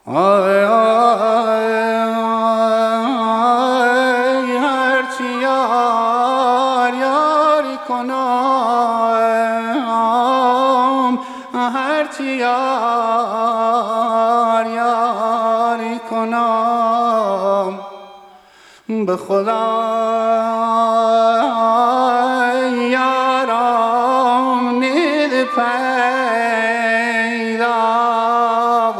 آی هرچی یار یاری کنم، هرچی یار یاری کنم، به خدا یارم نید پیدا و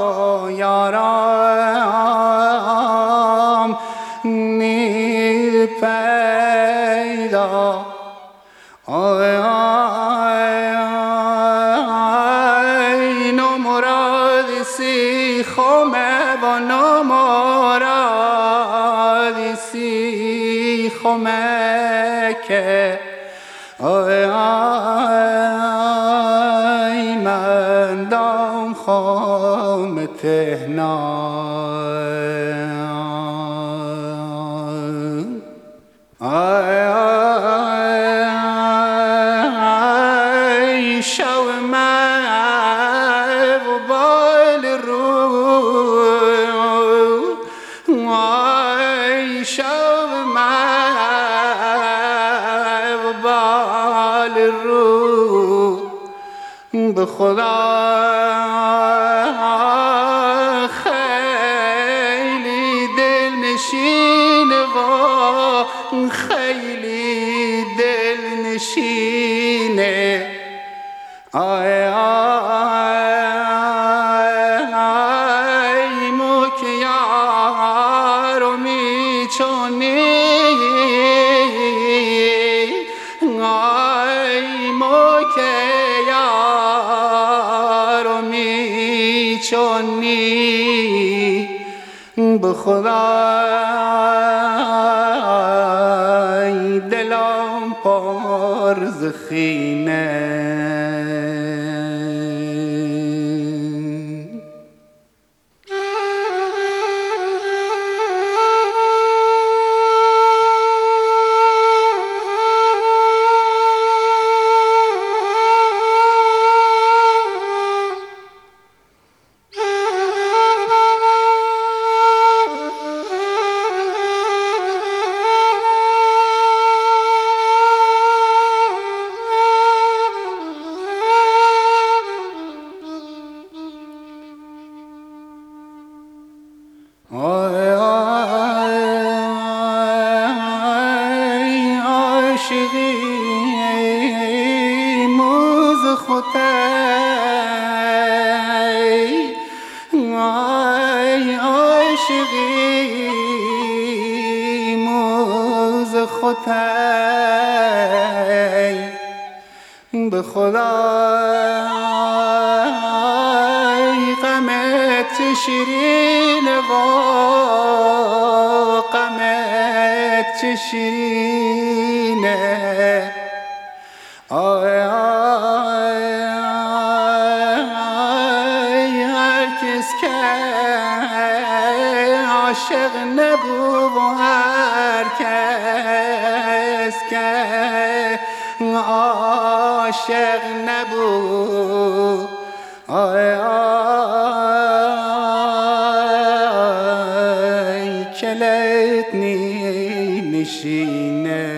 یارم نید پیدا. نمرادی سی خمه و نمرادی سی خمه که من دام خم تهنان. شو من و بال رو، شو من و بال رو، به خدا خیلی دل نشینه و خیلی دل نشینه. مو که یارو میچونی، مو که یارو میچونی، به خدا دلم پر ز خینه. عاشقی موز خوتی، عاشقی موز خوتی، به خدا غمت شیرینه و غمت شیرینه. هر کس که عاشق نبود و هر کس که عاشق نبود، کلت نشینه.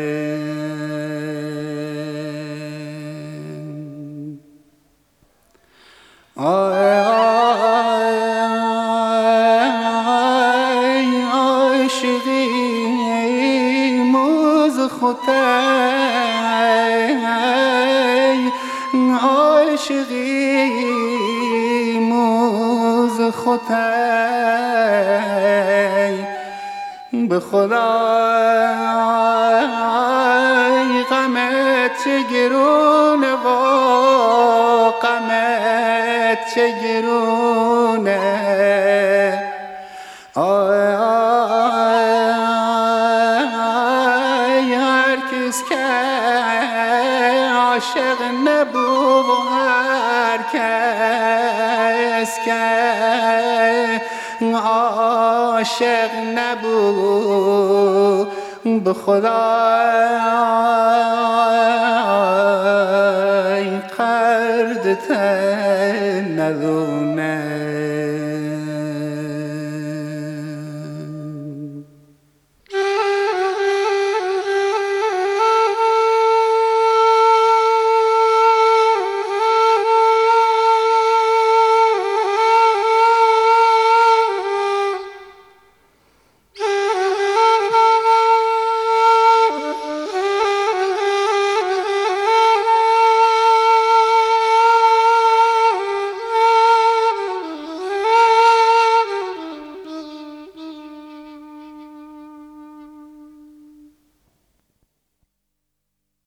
عاشقی موز خوتی، عاشقی موز خوتی، به خدا غمت چه گرونه و غمت چه گرونه. هر کس که عاشق نبود و هر کس که عاشق نبود، به خدا قرد ندو.